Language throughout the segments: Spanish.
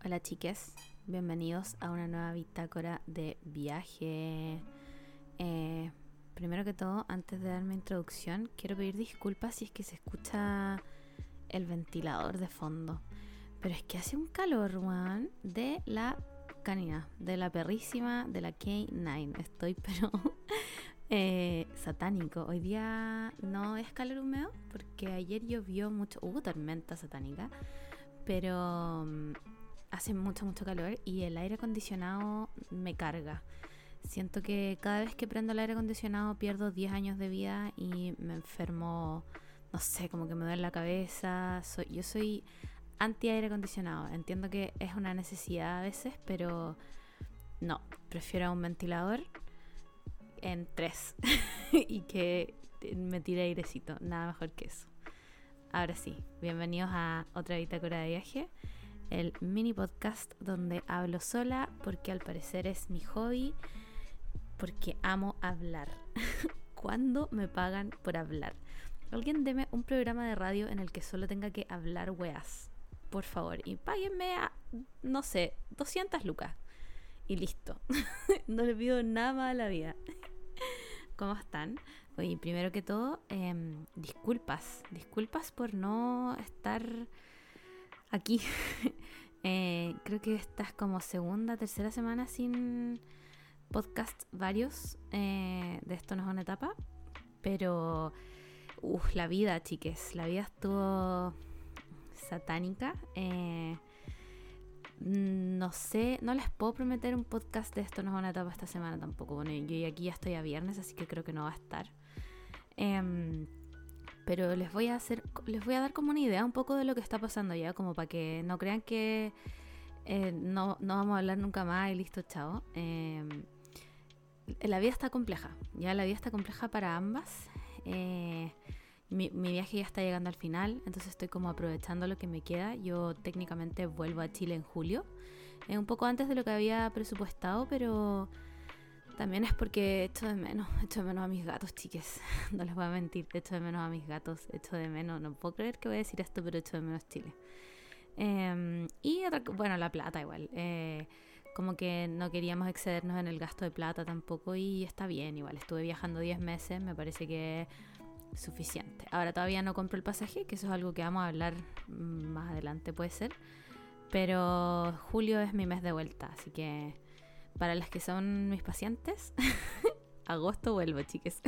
Hola chiques, bienvenidos a una nueva bitácora de viaje. Primero que todo, antes de dar mi introducción, quiero pedir disculpas si es que se escucha el ventilador de fondo. Pero es que hace un calor, weón, de la canina, de la perrísima, de la K9. Estoy pero satánico. Hoy día no es calor húmedo porque ayer llovió mucho, hubo tormenta satánica, pero hace mucho calor y el aire acondicionado me carga. Siento que cada vez que prendo el aire acondicionado pierdo 10 años de vida y me enfermo, no sé, como que me duele la cabeza. Yo soy anti aire acondicionado. Entiendo que es una necesidad a veces, pero no, prefiero un ventilador en 3 y que me tire airecito, nada mejor que eso. Ahora sí, bienvenidos a otra bitácora de viaje, el mini podcast donde hablo sola porque al parecer es mi hobby, porque amo hablar. ¿Cuándo me pagan por hablar? Alguien deme un programa de radio en el que solo tenga que hablar weas, por favor, y páguenme a, no sé, 200 lucas y listo. No le pido nada más a la vida. ¿Cómo están? Oye, primero que todo, disculpas por no estar aquí. Creo que esta es como tercera semana sin podcast varios. De esto no es una etapa, pero la vida, chiques, la vida estuvo satánica. No sé, no les puedo prometer un podcast de esto no es una etapa esta semana tampoco. Bueno, yo aquí ya estoy a viernes, así que creo que no va a estar. Pero les voy a dar como una idea un poco de lo que está pasando ya, como para que no crean que no vamos a hablar nunca más y listo, chao. La vida está compleja, ya la vida está compleja para ambas. Mi viaje ya está llegando al final, entonces estoy como aprovechando lo que me queda. Yo técnicamente vuelvo a Chile en julio, un poco antes de lo que había presupuestado, pero también es porque echo de menos a mis gatos, chiques. No les voy a mentir, echo de menos a mis gatos, no puedo creer que voy a decir esto, pero echo de menos Chile. Y bueno, la plata igual. Como que no queríamos excedernos en el gasto de plata tampoco y está bien, igual estuve viajando 10 meses, me parece que suficiente. Ahora todavía no compro el pasaje, que eso es algo que vamos a hablar más adelante, puede ser, pero julio es mi mes de vuelta, así que para las que son mis pacientes agosto vuelvo, chiques.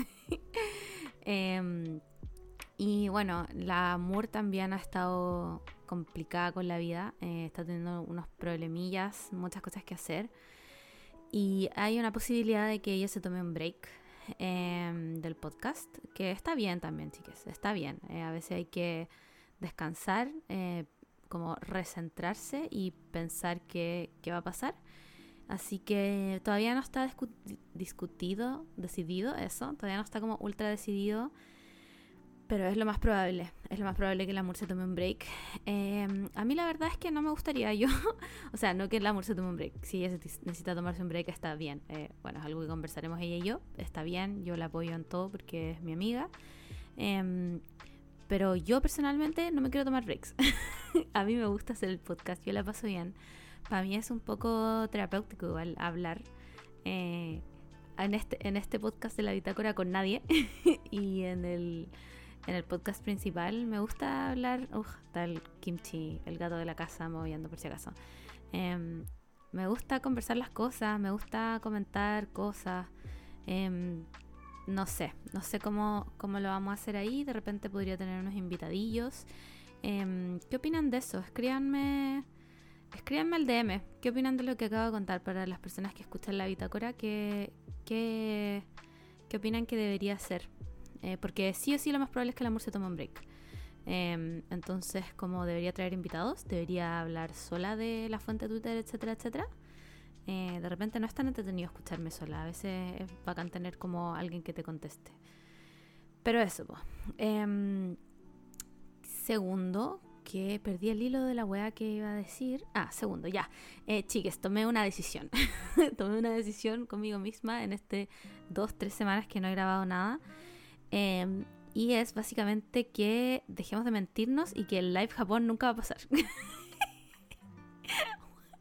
Y bueno, la Moore también ha estado complicada con la vida, está teniendo unos problemillas, muchas cosas que hacer y hay una posibilidad de que ella se tome un break del podcast, que está bien también, chiques, está bien. A veces hay que descansar, como recentrarse y pensar qué va a pasar. Así que todavía no está decidido eso, todavía no está como ultra decidido, pero es lo más probable que la Mur se tome un break. A mí la verdad es que no me gustaría o sea, no que la Mur se tome un break, si ella necesita tomarse un break está bien, bueno, es algo que conversaremos ella y yo, está bien, yo la apoyo en todo porque es mi amiga, pero yo personalmente no me quiero tomar breaks. A mí me gusta hacer el podcast, yo la paso bien, para mí es un poco terapéutico igual hablar en este podcast de la bitácora con nadie y en el podcast principal me gusta hablar. Está el Kimchi, el gato de la casa, moviendo por si acaso. Me gusta conversar las cosas, me gusta comentar cosas. No sé cómo lo vamos a hacer ahí. De repente podría tener unos invitadillos. ¿Qué opinan de eso? Escríbanme al DM. ¿Qué opinan de lo que acabo de contar? Para las personas que escuchan la bitácora, ¿qué opinan que debería hacer? Porque sí o sí lo más probable es que el amor se tome un break. Entonces, como debería traer invitados, debería hablar sola de la fuente de Twitter, etcétera, etcétera. De repente no es tan entretenido escucharme sola. A veces es bacán tener como alguien que te conteste. Pero eso, pues. Segundo, que perdí el hilo de la weá que iba a decir. Segundo, ya. Chiques, tomé una decisión. Tomé una decisión conmigo misma en 2-3 semanas que no he grabado nada. Y es básicamente que dejemos de mentirnos y que el Live Japón nunca va a pasar.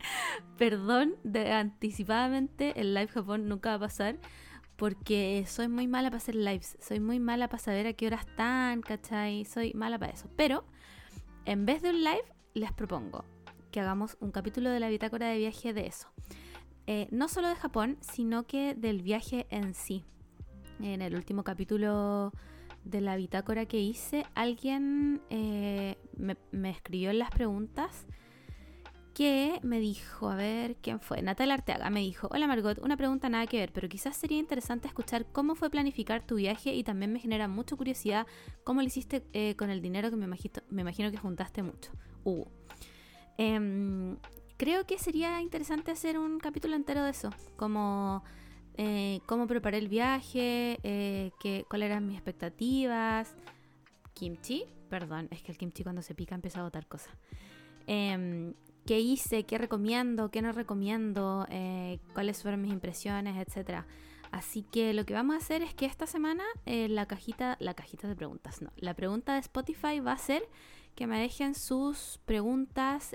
perdón anticipadamente, el live Japón nunca va a pasar porque soy muy mala para hacer lives, soy muy mala para saber a qué hora están, ¿cachai? Soy mala para eso. Pero en vez de un live, les propongo que hagamos un capítulo de la bitácora de viaje de eso. No solo de Japón, sino que del viaje en sí. En el último capítulo de la bitácora que hice, alguien me escribió en las preguntas que me dijo, a ver, ¿quién fue? Natalia Arteaga me dijo: hola Margot, una pregunta nada que ver, pero quizás sería interesante escuchar cómo fue planificar tu viaje y también me genera mucha curiosidad cómo lo hiciste con el dinero que me imagino que juntaste mucho. Creo que sería interesante hacer un capítulo entero de eso, como cómo preparé el viaje, cuáles eran mis expectativas. Kimchi, perdón, es que el kimchi cuando se pica empieza a botar cosas. Qué hice, qué recomiendo, qué no recomiendo, cuáles fueron mis impresiones, etcétera. Así que lo que vamos a hacer es que esta semana la cajita de preguntas, no, la pregunta de Spotify va a ser que me dejen sus preguntas,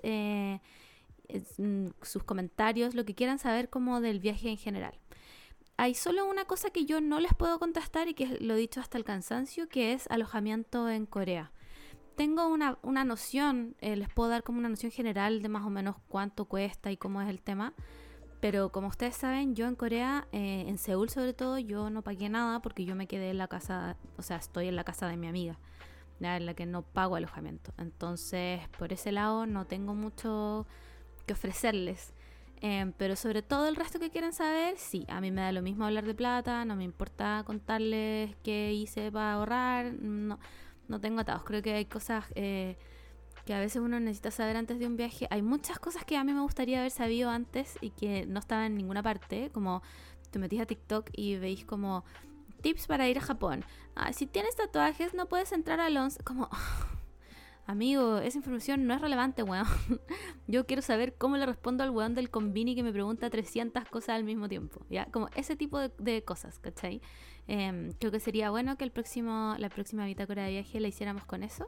sus comentarios, lo que quieran saber como del viaje en general. Hay solo una cosa que yo no les puedo contestar y que lo he dicho hasta el cansancio, que es alojamiento en Corea. Tengo una noción, les puedo dar como una noción general de más o menos cuánto cuesta y cómo es el tema, pero como ustedes saben, yo en Corea, en Seúl sobre todo, yo no pagué nada porque yo me quedé en la casa, o sea, estoy en la casa de mi amiga, en la que no pago alojamiento. Entonces, por ese lado no tengo mucho que ofrecerles. Pero sobre todo el resto que quieran saber, sí, a mí me da lo mismo hablar de plata, no me importa contarles qué hice para ahorrar, no tengo atados. Creo que hay cosas que a veces uno necesita saber antes de un viaje. Hay muchas cosas que a mí me gustaría haber sabido antes y que no estaban en ninguna parte, como te metís a TikTok y veis como tips para ir a Japón. Si tienes tatuajes no puedes entrar al 11, como... Amigo, esa información no es relevante, weón. Yo quiero saber cómo le respondo al weón del convini que me pregunta 300 cosas al mismo tiempo, ¿ya? Como ese tipo de cosas, ¿cachai? Creo que sería bueno que la próxima bitácora de viaje la hiciéramos con eso.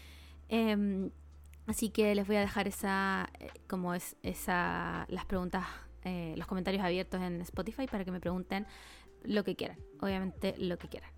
Así que les voy a dejar las preguntas, los comentarios abiertos en Spotify para que me pregunten lo que quieran. Obviamente lo que quieran.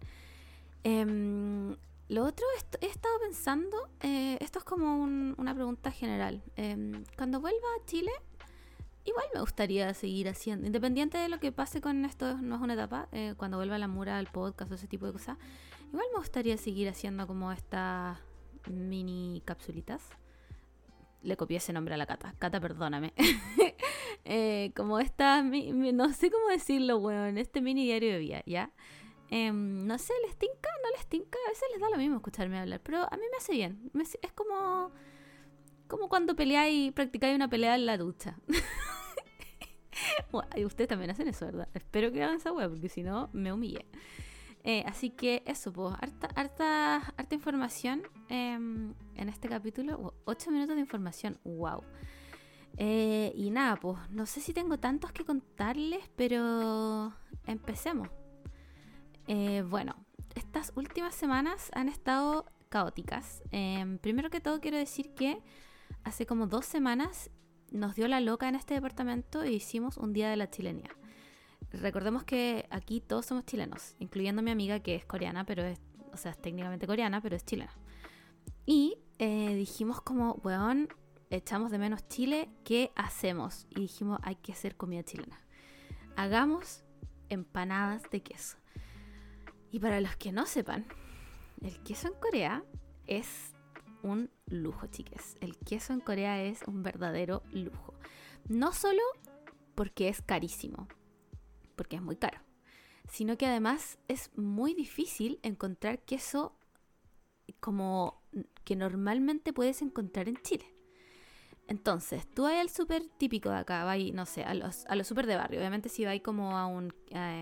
Lo otro, he estado pensando, esto es como una pregunta general. Cuando vuelva a Chile, igual me gustaría seguir haciendo, independiente de lo que pase con esto, no es una etapa, cuando vuelva a la Mura, al podcast o ese tipo de cosas, igual me gustaría seguir haciendo como estas mini capsulitas. Le copié ese nombre a la Cata. Cata, perdóname. Como esta, no sé cómo decirlo, weón, este mini diario de vida, ¿ya? No sé, ¿les tinca? ¿No les tinca? A veces les da lo mismo escucharme hablar, pero a mí me hace bien. Es como cuando practicáis una pelea en la ducha. Bueno, y ustedes también hacen eso, ¿verdad? Espero que hagan esa wea, porque si no, me humillé. Así que eso, pues, harta información en este capítulo. 8 minutos de información, wow. Y nada, pues, no sé si tengo tantos que contarles, pero empecemos. Bueno, estas últimas semanas han estado caóticas. Primero que todo quiero decir que hace como 2 semanas nos dio la loca en este departamento e hicimos un día de la chilenía. Recordemos que aquí todos somos chilenos, incluyendo mi amiga que es coreana, pero es técnicamente coreana, pero es chilena. Y dijimos como, weón, echamos de menos Chile, ¿qué hacemos? Y dijimos, hay que hacer comida chilena. Hagamos empanadas de queso. Y para los que no sepan, el queso en Corea es un lujo, chiques. El queso en Corea es un verdadero lujo. No solo porque es carísimo, porque es muy caro, sino que además es muy difícil encontrar queso como que normalmente puedes encontrar en Chile. Entonces, tú vas al súper típico de acá, vas, no sé, a los súper de barrio. Obviamente si vas como a un...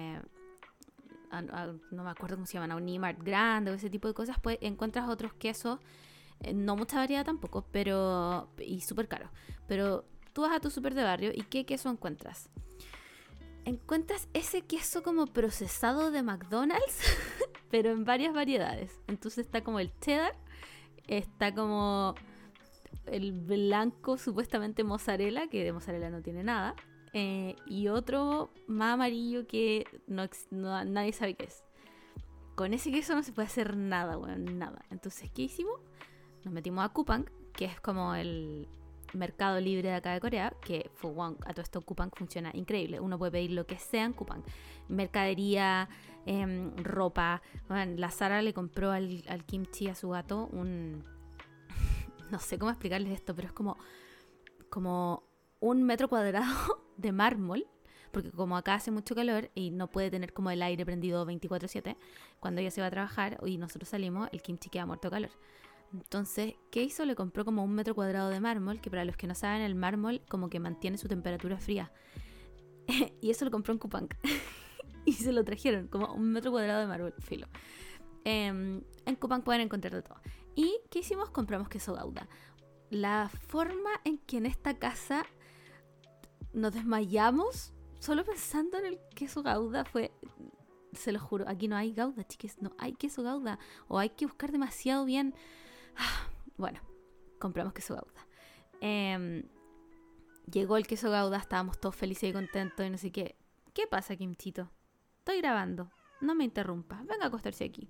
no me acuerdo cómo se llaman, a un Nimart grande o ese tipo de cosas, pues encuentras otros quesos, no mucha variedad tampoco, pero y súper caro. Pero tú vas a tu súper de barrio y ¿qué queso encuentras? Encuentras ese queso como procesado de McDonald's, pero en varias variedades. Entonces está como el cheddar, está como el blanco supuestamente mozzarella, que de mozzarella no tiene nada, y otro más amarillo que nadie sabe qué es. Con ese queso no se puede hacer nada, bueno, nada. Entonces, ¿qué hicimos? Nos metimos a Coupang, que es como el mercado libre de acá de Corea, que a todo esto Coupang funciona increíble. Uno puede pedir lo que sea en Coupang. Mercadería, ropa. Bueno, la Sara le compró al kimchi a su gato no sé cómo explicarles esto, pero es como 1 metro cuadrado de mármol, porque como acá hace mucho calor y no puede tener como el aire prendido 24/7, cuando ella se va a trabajar y nosotros salimos, el kimchi queda muerto de calor. Entonces, ¿qué hizo? Le compró como 1 metro cuadrado de mármol, que para los que no saben, el mármol como que mantiene su temperatura fría. Y eso lo compró en Coupang. Y se lo trajeron, como 1 metro cuadrado de mármol, filo. En Coupang pueden encontrar de todo. ¿Y qué hicimos? Compramos queso Gouda. La forma en que en esta casa nos desmayamos solo pensando en el queso Gouda fue... Se lo juro, aquí no hay Gouda, chiques, no hay queso Gouda. O hay que buscar demasiado bien. Bueno, compramos queso Gouda. Llegó el queso Gouda, estábamos todos felices y contentos y no sé qué. ¿Qué pasa, Kimchito? Estoy grabando, no me interrumpas, venga a acostarse aquí.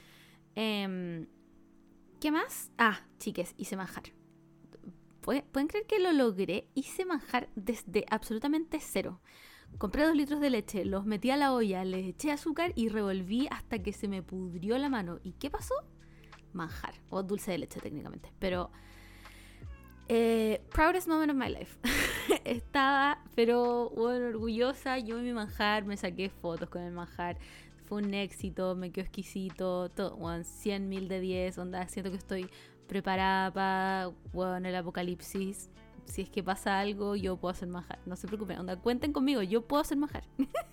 ¿Qué más? Chiques, hice manjar. ¿Pueden creer que lo logré? Hice manjar desde absolutamente cero. Compré 2 litros de leche, los metí a la olla, les eché azúcar y revolví hasta que se me pudrió la mano. ¿Y qué pasó? Manjar, o dulce de leche técnicamente. Pero, proudest moment of my life. Estaba, pero bueno, orgullosa. Yo en mi manjar, me saqué fotos con el manjar. Fue un éxito, me quedó exquisito. Todo, bueno, 100.000 de 10. Onda, siento que estoy preparada para el apocalipsis. Si es que pasa algo, yo puedo hacer manjar. No se preocupen, onda, cuenten conmigo, yo puedo hacer manjar.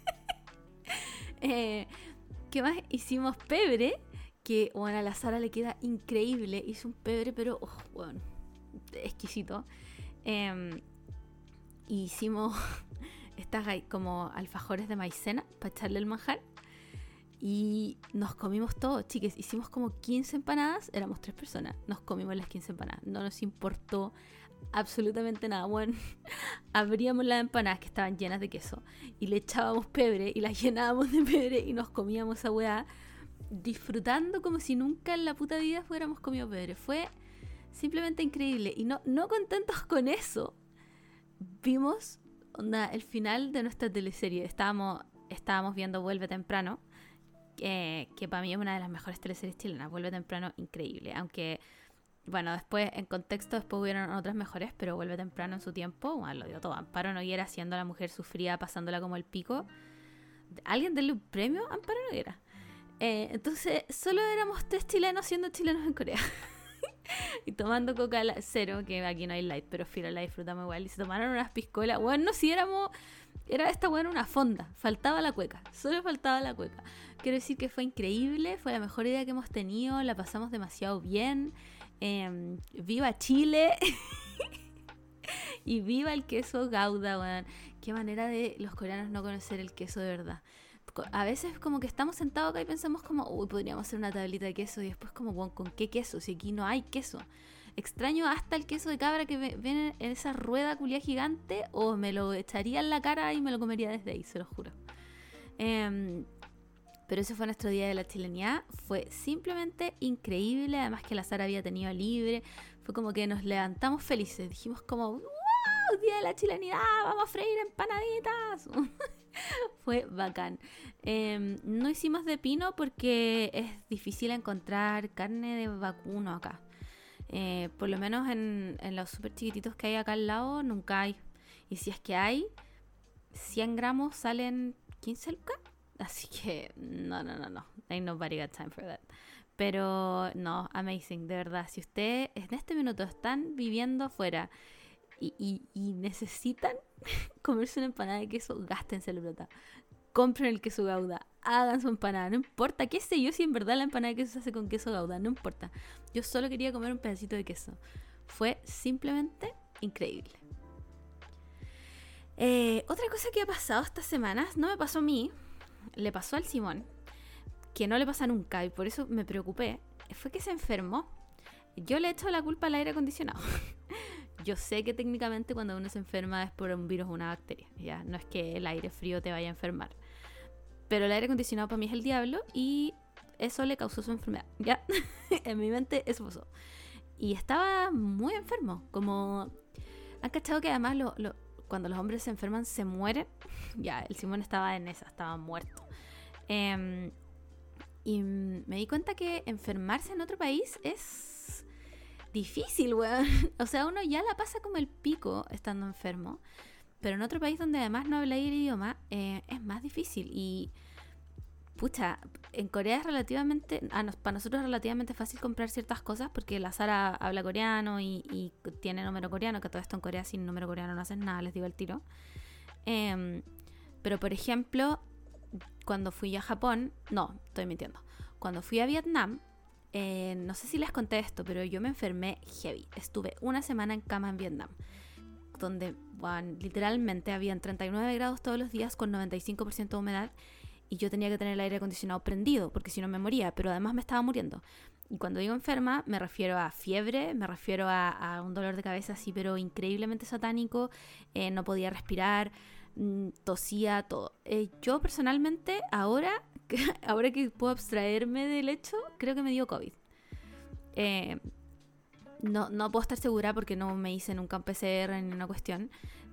¿Qué más? Hicimos pebre, que a la Sara le queda increíble. Hice un pebre, pero exquisito. Hicimos estas como alfajores de maicena para echarle el manjar. Y nos comimos todo, chiques. Hicimos como 15 empanadas. Éramos 3 personas. Nos comimos las 15 empanadas. No nos importó absolutamente nada. Bueno, abríamos las empanadas que estaban llenas de queso y le echábamos pebre y las llenábamos de pebre y nos comíamos esa weá disfrutando como si nunca en la puta vida fuéramos comido pebre. Fue simplemente increíble. Y no contentos con eso, vimos el final de nuestra teleserie. Estábamos viendo Vuelve Temprano, que para mí es una de las mejores teleseries chilenas. Vuelve Temprano, increíble. Aunque, bueno, después, en contexto, después hubieron otras mejores, pero Vuelve Temprano en su tiempo, lo dio todo. Amparo Noguera haciendo a la mujer sufrida, pasándola como el pico. ¿Alguien denle un premio a Amparo Noguera? Entonces, solo éramos 3 chilenos siendo chilenos en Corea. Y tomando coca cero, que aquí no hay light, pero filo, la disfrutamos igual. Y se tomaron unas piscolas. Bueno, si era esta buena una fonda. Faltaba la cueca. Solo faltaba la cueca. Quiero decir que fue increíble. Fue la mejor idea que hemos tenido. La pasamos demasiado bien. ¡Viva Chile! Y viva el queso Gouda, weón. Qué manera de los coreanos no conocer el queso de verdad. A veces como que estamos sentados acá y pensamos como, uy, podríamos hacer una tablita de queso. Y después como, bueno, ¿con qué queso? Si aquí no hay queso. Extraño hasta el queso de cabra que viene en esa rueda culia gigante, o me lo echaría en la cara y me lo comería desde ahí, se lo juro. Pero ese fue nuestro día de la chilenidad. Fue simplemente increíble. Además que la Sara había tenido libre. Fue como que nos levantamos felices. Dijimos como, ¡wow! Día de la chilenidad, vamos a freír empanaditas. Fue bacán. No hicimos de pino porque es difícil encontrar carne de vacuno acá. Por lo menos en los súper chiquititos que hay acá al lado nunca hay. Y si es que hay, 100 gramos salen 15 lucas. Así que no. Ain't nobody got time for that. Pero no, amazing, de verdad. Si ustedes en este minuto están viviendo afuera y necesitan comerse una empanada de queso, gástense la plata. Compren el queso Gouda, hagan su empanada, no importa, qué sé yo si en verdad la empanada de queso se hace con queso Gouda, no importa. Yo solo quería comer un pedacito de queso. Fue simplemente increíble. Otra cosa que ha pasado estas semanas, no me pasó a mí, le pasó al Simón, que no le pasa nunca y por eso me preocupé, fue que se enfermó. yo le echo la culpa al aire acondicionado. Yo sé que técnicamente cuando uno se enferma es por un virus o una bacteria, ¿ya? No es que el aire frío te vaya a enfermar. Pero el aire acondicionado para mí es el diablo y eso le causó su enfermedad, ¿ya? En mi mente eso pasó. Y estaba muy enfermo, como... ¿Han cachado que además cuando los hombres se enferman se mueren? Ya, el Simón estaba en esa, estaba muerto. Y me di cuenta que enfermarse en otro país es difícil, weón. O sea, uno ya la pasa como el pico estando enfermo, pero en otro país donde además no habla el idioma es más difícil. Y pucha, en Corea es relativamente, para nosotros es relativamente fácil comprar ciertas cosas porque la Sara habla coreano y tiene número coreano, que todo esto en Corea sin número coreano no hacen nada, les digo el tiro. Pero por ejemplo, cuando fui a Japón, no, estoy mintiendo. Cuando fui a Vietnam, no sé si les conté esto, pero yo me enfermé heavy. Estuve una semana en cama en Vietnam, donde literalmente habían 39 grados todos los días con 95% de humedad. Y yo tenía que tener el aire acondicionado prendido, porque si no me moría, pero además me estaba muriendo. Y cuando digo enferma, me refiero a fiebre, me refiero a un dolor de cabeza así, pero increíblemente satánico, no podía respirar, tosía, todo. Yo personalmente, ahora que puedo abstraerme del hecho, creo que me dio COVID. No puedo estar segura porque no me hice nunca un PCR ni una cuestión.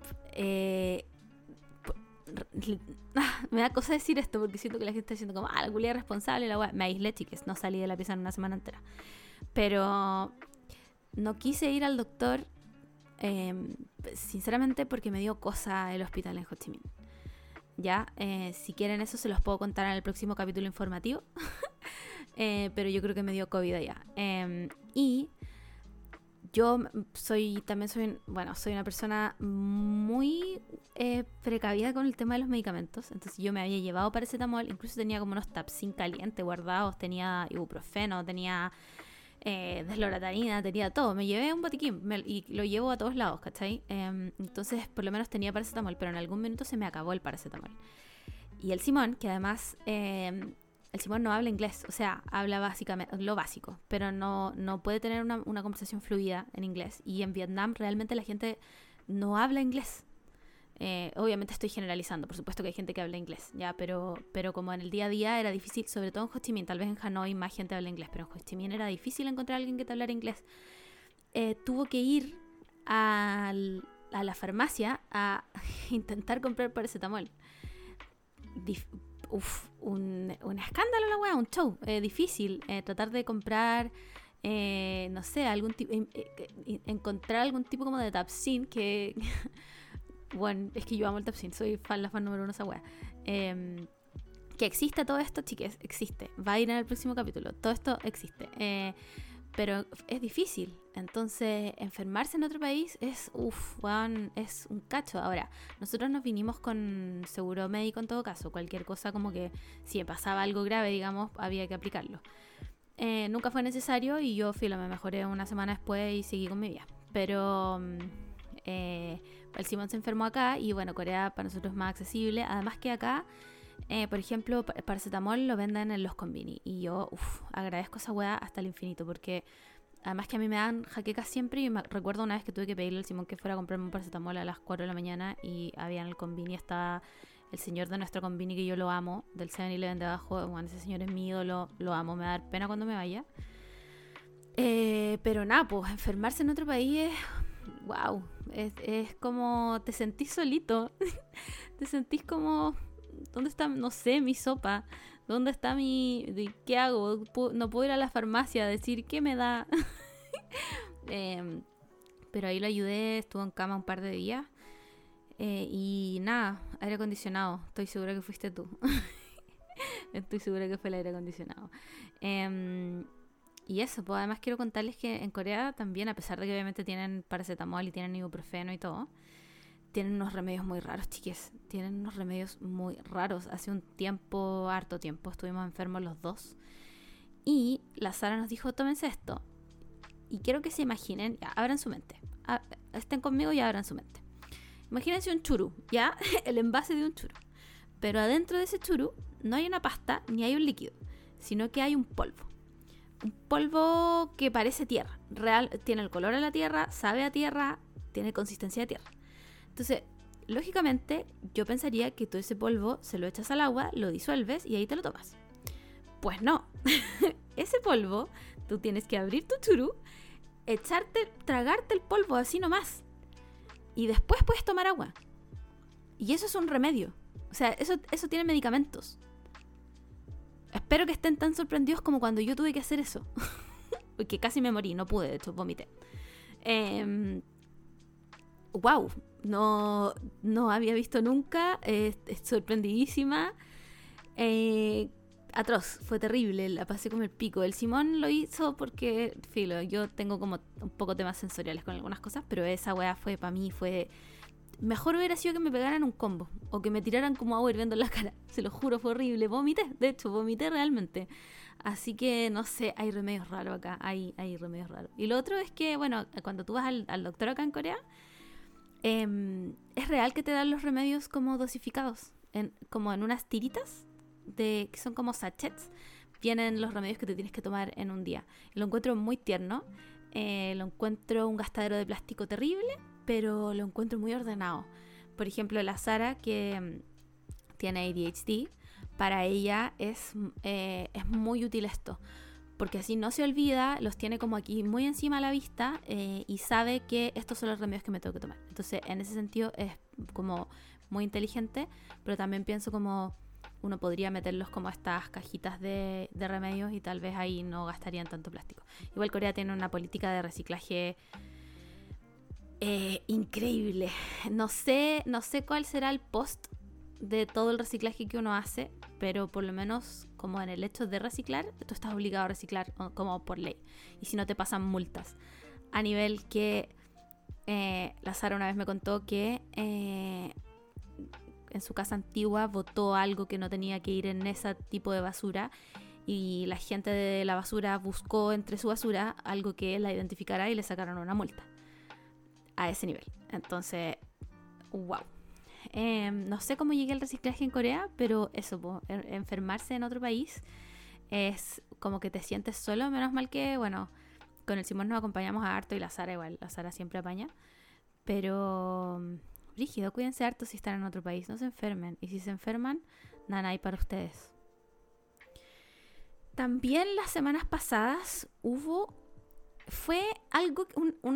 Me da cosa decir esto porque siento que la gente está diciendo como la culia es responsable, la weá. Me aislé, chiques, no salí de la pieza en una semana entera, pero no quise ir al doctor sinceramente porque me dio cosa el hospital en Ho Chi Minh. Ya, si quieren eso se los puedo contar en el próximo capítulo informativo. Pero yo creo que me dio COVID allá. Y yo soy una persona muy precavida con el tema de los medicamentos. Entonces yo me había llevado paracetamol, incluso tenía como unos Tapsin calientes guardados, tenía ibuprofeno, tenía desloratadina, tenía todo. Me llevé un botiquín y lo llevo a todos lados, ¿cachai? Entonces por lo menos tenía paracetamol, pero en algún minuto se me acabó el paracetamol. Y el Simón, que además... el Simón no habla inglés, o sea, habla básicamente lo básico, pero no puede tener una conversación fluida en inglés. Y en Vietnam realmente la gente no habla inglés. Obviamente estoy generalizando, por supuesto que hay gente que habla inglés, ya, pero como en el día a día era difícil, sobre todo en Ho Chi Minh, tal vez en Hanoi más gente habla inglés, pero en Ho Chi Minh era difícil encontrar a alguien que te hablara inglés. Tuvo que ir a la farmacia a intentar comprar paracetamol. Un escándalo la weá, un show, difícil, tratar de comprar, no sé, encontrar algún tipo como de Tapsin que, bueno, es que yo amo el Tapsin, soy la fan número uno de esa weá. Que exista todo esto, chiques, existe, va a ir en el próximo capítulo, todo esto existe, pero es difícil. Entonces enfermarse en otro país es es un cacho. Ahora, nosotros nos vinimos con seguro médico en todo caso, cualquier cosa como que si me pasaba algo grave, digamos, había que aplicarlo. Nunca fue necesario y yo me mejoré una semana después y seguí con mi vida, pero el Simón se enfermó acá y bueno, Corea para nosotros es más accesible, además que acá por ejemplo, paracetamol lo venden en los convini y yo agradezco esa weá hasta el infinito, porque además que a mí me dan jaquecas siempre. Y me recuerdo una vez que tuve que pedirle al Simón que fuera a comprarme un paracetamol a las 4 de la mañana y había en el convini, estaba el señor de nuestro convini que yo lo amo, del 7-Eleven de abajo. Bueno, ese señor es mi ídolo, lo amo, me va a dar pena cuando me vaya. Pero nada, pues enfermarse en otro país es como te sentís solito. Te sentís como... ¿Dónde está, no sé, mi sopa? ¿Dónde está qué hago? No puedo ir a la farmacia a decir qué me da. Pero ahí lo ayudé, estuvo en cama un par de días. Y nada, aire acondicionado. Estoy segura que fuiste tú. Estoy segura que fue el aire acondicionado. Y eso, pues además quiero contarles que en Corea también, a pesar de que obviamente tienen paracetamol y tienen ibuprofeno y todo, tienen unos remedios muy raros, chiques. Tienen unos remedios muy raros. Hace un tiempo, harto tiempo, estuvimos enfermos los dos. Y la Sara nos dijo, tómense esto. Y quiero que se imaginen, ya, abran su mente. Estén conmigo y abran su mente. Imagínense un churú, ¿ya? El envase de un churú. Pero adentro de ese churú no hay una pasta ni hay un líquido, sino que hay un polvo. un polvo que parece tierra. Real, tiene el color de la tierra, sabe a tierra, tiene consistencia de tierra. Entonces, lógicamente, yo pensaría que todo ese polvo se lo echas al agua, lo disuelves y ahí te lo tomas. Pues no. Ese polvo, tú tienes que abrir tu churú, tragarte el polvo así nomás. Y después puedes tomar agua. Y eso es un remedio. O sea, eso tiene medicamentos. Espero que estén tan sorprendidos como cuando yo tuve que hacer eso. Porque casi me morí, no pude, de hecho, vomité. Wow, no había visto nunca. Sorprendidísima. Atroz, fue terrible, la pasé como el pico. El Simón lo hizo porque, filo, yo tengo como un poco temas sensoriales con algunas cosas, pero esa weá fue, para mí, mejor hubiera sido que me pegaran un combo o que me tiraran como agua hirviendo en la cara. Se lo juro, fue horrible. Vomité realmente. Así que, no sé, hay remedios raros acá, hay remedios raros. Y lo otro es que, bueno, cuando tú vas al doctor acá en Corea, es real que te dan los remedios como dosificados, como en unas tiritas, que son como sachets. Vienen los remedios que te tienes que tomar en un día. Lo encuentro muy tierno, lo encuentro un gastadero de plástico terrible, pero lo encuentro muy ordenado. Por ejemplo, la Sara, que tiene ADHD, para ella es muy útil esto, porque así no se olvida, los tiene como aquí muy encima a la vista, y sabe que estos son los remedios que me tengo que tomar. Entonces, en ese sentido es como muy inteligente, pero también pienso como uno podría meterlos como a estas cajitas de remedios y tal vez ahí no gastarían tanto plástico. Igual Corea tiene una política de reciclaje increíble. No sé cuál será el post de todo el reciclaje que uno hace, pero por lo menos como en el hecho de reciclar, tú estás obligado a reciclar como por ley, y si no te pasan multas. A nivel que la Sara una vez me contó que en su casa antigua botó algo que no tenía que ir en ese tipo de basura, y la gente de la basura buscó entre su basura algo que la identificara y le sacaron una multa. A ese nivel. Entonces, wow. No sé cómo llegué al reciclaje en Corea, pero eso, enfermarse en otro país es como que te sientes solo. Menos mal que, bueno, con el Simón nos acompañamos a harto, y la Sara igual, la Sara siempre apaña. Pero, rígido, cuídense harto si están en otro país, no se enfermen. Y si se enferman, nada hay para ustedes. También las semanas pasadas fue algo,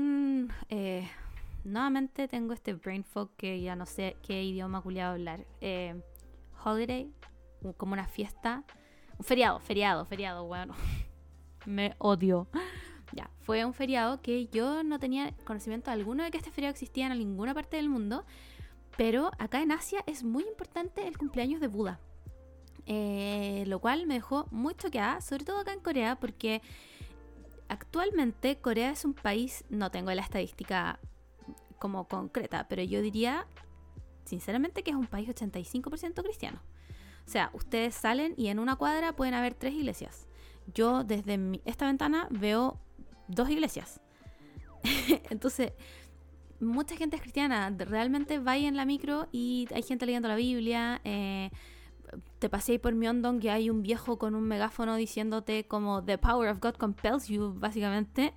nuevamente tengo este brain fog que ya no sé qué idioma culiado hablar. Holiday, como una fiesta. Un feriado, bueno. Me odio. Ya, fue un feriado que yo no tenía conocimiento alguno de que este feriado existía en ninguna parte del mundo. Pero acá en Asia es muy importante el cumpleaños de Buda. Lo cual me dejó muy choqueada, sobre todo acá en Corea, porque actualmente Corea es un país, no tengo la estadística como concreta, pero yo diría sinceramente que es un país 85% cristiano. O sea, ustedes salen y en una cuadra pueden haber 3 iglesias. Yo desde esta ventana veo 2 iglesias. Entonces, mucha gente es cristiana. Realmente vaya en la micro y hay gente leyendo la Biblia. Te paseáis por Myeongdong y hay un viejo con un megáfono diciéndote como "The power of God compels you", básicamente.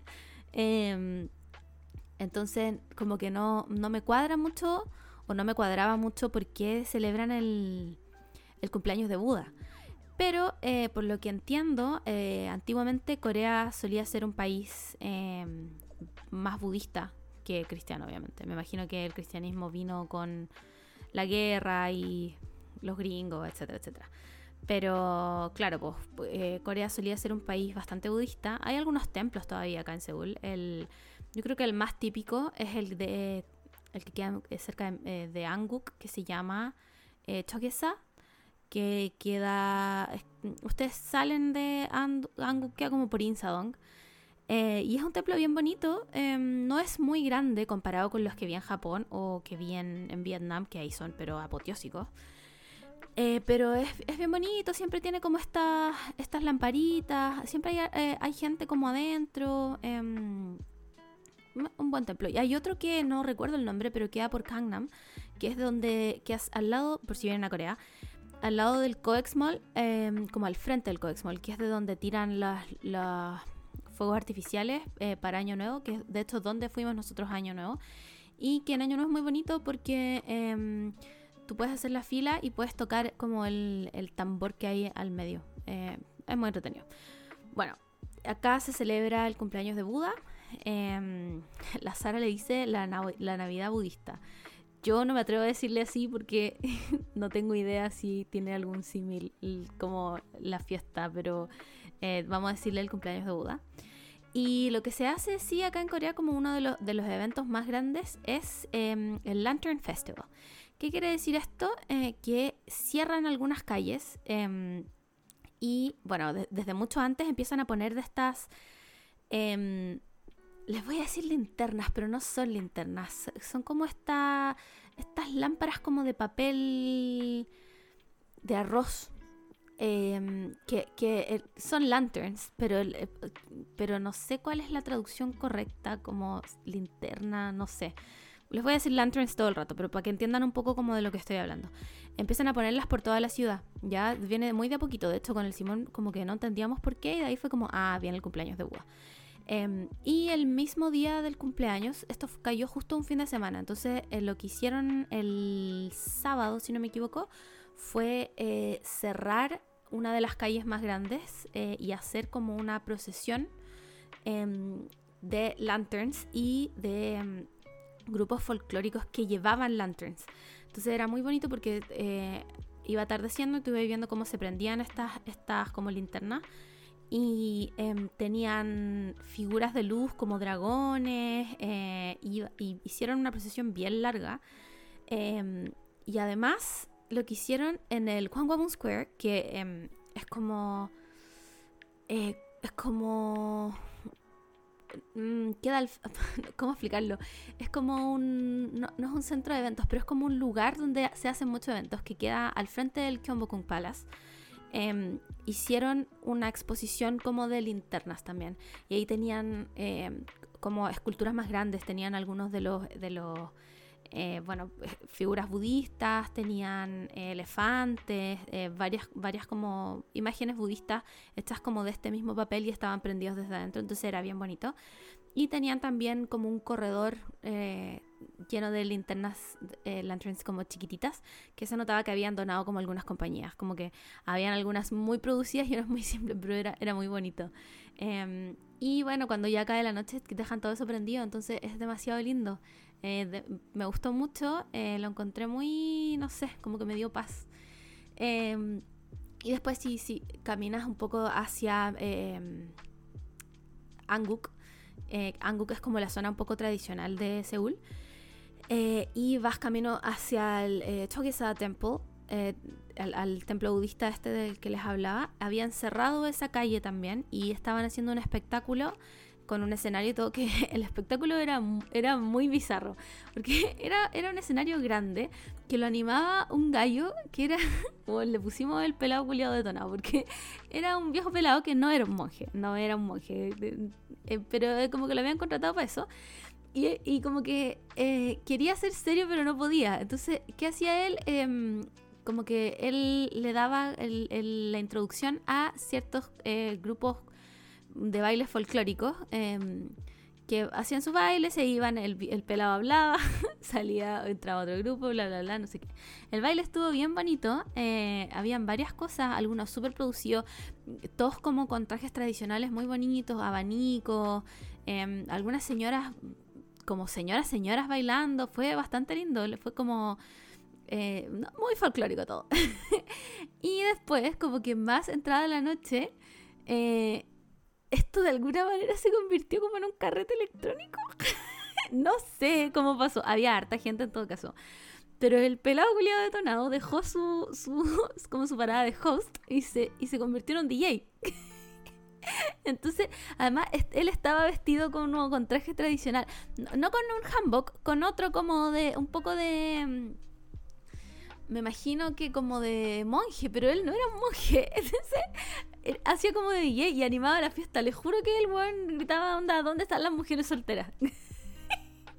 Entonces, como que no me cuadra mucho, o no me cuadraba mucho, por qué celebran el cumpleaños de Buda. Pero, por lo que entiendo, antiguamente Corea solía ser un país más budista que cristiano, obviamente. Me imagino que el cristianismo vino con la guerra y los gringos, etcétera, etcétera. Pero, claro, pues Corea solía ser un país bastante budista. Hay algunos templos todavía acá en Seúl. Yo creo que el más típico es el que queda cerca de Anguk, que se llama Chogyesa, que queda... Ustedes salen de Anguk, queda como por Insadong. Y es un templo bien bonito. No es muy grande comparado con los que vi en Japón o que vi en Vietnam, que ahí son, pero apoteósicos. Pero es bien bonito, siempre tiene como estas lamparitas, siempre hay gente como adentro. Un buen templo. Y hay otro que no recuerdo el nombre, pero queda por Gangnam, que es al lado, por si vienen a Corea, al lado del Coex Mall, como al frente del Coex Mall, que es de donde tiran los fuegos artificiales para Año Nuevo, que es de hecho donde fuimos nosotros a Año Nuevo. Y que en Año Nuevo es muy bonito porque tú puedes hacer la fila y puedes tocar como el tambor que hay al medio. Es muy entretenido. Bueno, acá se celebra el cumpleaños de Buda. La Sara le dice la Navidad budista. Yo no me atrevo a decirle así porque no tengo idea si tiene algún símil como la fiesta, pero vamos a decirle el cumpleaños de Buda. Y lo que se hace, sí, acá en Corea como uno de los eventos más grandes es el Lantern Festival. ¿Qué quiere decir esto? Que cierran algunas calles y, bueno, desde mucho antes empiezan a poner de estas... les voy a decir linternas, pero no son linternas. Son como estas lámparas como de papel de arroz. Que son lanterns, pero no sé cuál es la traducción correcta, como linterna, no sé. Les voy a decir lanterns todo el rato, pero para que entiendan un poco como de lo que estoy hablando. Empiezan a ponerlas por toda la ciudad, ya viene muy de a poquito. De hecho, con el Simón como que no entendíamos por qué, y de ahí fue como, viene el cumpleaños de Buda. Y el mismo día del cumpleaños, esto cayó justo un fin de semana, entonces lo que hicieron el sábado, si no me equivoco, fue cerrar una de las calles más grandes y hacer como una procesión de lanterns y de grupos folclóricos que llevaban lanterns. Entonces era muy bonito porque iba atardeciendo y estuve viendo cómo se prendían estas como linternas y tenían figuras de luz como dragones y hicieron una procesión bien larga y además lo que hicieron en el Gwanghwamun Square, que es como ¿cómo explicarlo? Es como no es un centro de eventos, pero es como un lugar donde se hacen muchos eventos, que queda al frente del Gyeongbokgung Palace. Hicieron una exposición como de linternas también, y ahí tenían como esculturas más grandes, tenían algunos de los figuras budistas, tenían elefantes, varias como imágenes budistas hechas como de este mismo papel y estaban prendidos desde adentro, entonces era bien bonito. Y tenían también como un corredor lleno de linternas, lanterns como chiquititas, que se notaba que habían donado como algunas compañías, como que habían algunas muy producidas y unas muy simples, pero era muy bonito. Y bueno, cuando ya cae la noche dejan todo eso prendido, entonces es demasiado lindo. Me gustó mucho, lo encontré muy, no sé, como que me dio paz. Y después si caminas un poco hacia Anguk. Anguk es como la zona un poco tradicional de Seúl, y vas camino hacia el Chogyesa Temple, al templo budista este del que les hablaba. Habían cerrado esa calle también y estaban haciendo un espectáculo con un escenario y todo, que el espectáculo era muy bizarro, porque era un escenario grande que lo animaba un gallo que era, o le pusimos el pelado culiado detonado, porque era un viejo pelado que no era un monje, pero como que lo habían contratado para eso, y como que quería ser serio pero no podía. Entonces, ¿qué hacía él? Como que él le daba la introducción a ciertos grupos de bailes folclóricos que hacían sus bailes, se iban, el pelado hablaba, entraba otro grupo, bla bla bla, no sé qué. El baile estuvo bien bonito, habían varias cosas, algunos súper producidos, todos como con trajes tradicionales muy bonitos, abanicos, algunas señoras como señoras bailando, fue bastante lindo, fue como muy folclórico todo. Y después, como que más entrada la noche, esto de alguna manera se convirtió como en un carrete electrónico. No sé cómo pasó. Había harta gente en todo caso. Pero el pelado culiado detonado dejó su parada de host y se convirtió en un DJ. Entonces, además, él estaba vestido con traje tradicional. No con un hanbok, con otro como de un poco de... Me imagino que como de monje, pero él no era un monje. Entonces, hacía como de DJ y animaba la fiesta. Les juro que el weón gritaba, onda, ¿dónde están las mujeres solteras?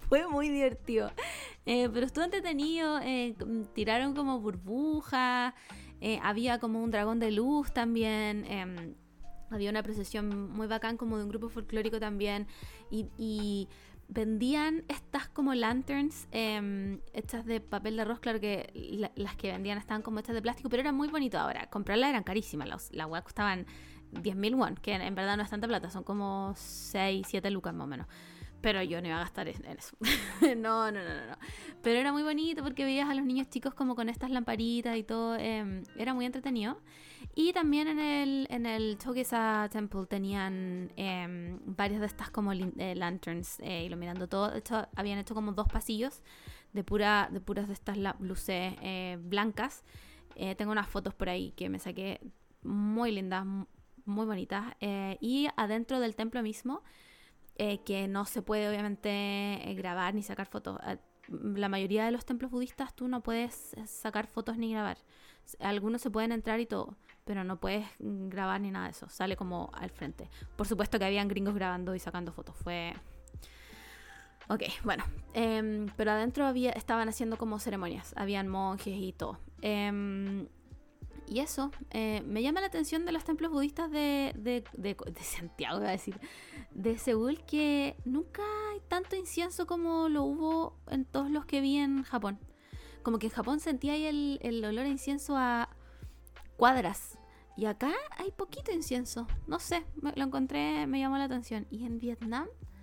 Fue muy divertido. Pero estuvo entretenido. Tiraron como burbujas. Había como un dragón de luz también. Había una procesión muy bacán como de un grupo folclórico también. Y vendían estas como lanterns hechas de papel de arroz. Claro que las que vendían estaban como hechas de plástico, pero eran muy bonitas. Ahora, comprarlas eran carísimas. Las weas costaban 10.000 won, que en verdad no es tanta plata, son como 6, 7 lucas más o menos. Pero yo no iba a gastar en eso. No. Pero era muy bonito porque veías a los niños chicos como con estas lamparitas y todo. Era muy entretenido. Y también en el Togesa Temple tenían varias de estas como lanterns iluminando todo. De hecho, habían hecho como 2 pasillos de puras de estas luces blancas. Tengo unas fotos por ahí que me saqué muy lindas, muy bonitas. Y adentro del templo mismo, que no se puede obviamente grabar ni sacar fotos. La mayoría de los templos budistas tú no puedes sacar fotos ni grabar. Algunos se pueden entrar y todo, pero no puedes grabar ni nada de eso. Sale como al frente. Por supuesto que habían gringos grabando y sacando fotos. Fue... Ok, bueno. Pero adentro estaban haciendo como ceremonias. Habían monjes y todo. Y eso, me llama la atención de los templos budistas de Santiago, iba a decir, de Seúl, que nunca hay tanto incienso como lo hubo en todos los que vi en Japón. Como que en Japón sentía ahí el olor a incienso a cuadras. Y acá hay poquito incienso. No sé, lo encontré, me llamó la atención. Y en Vietnam...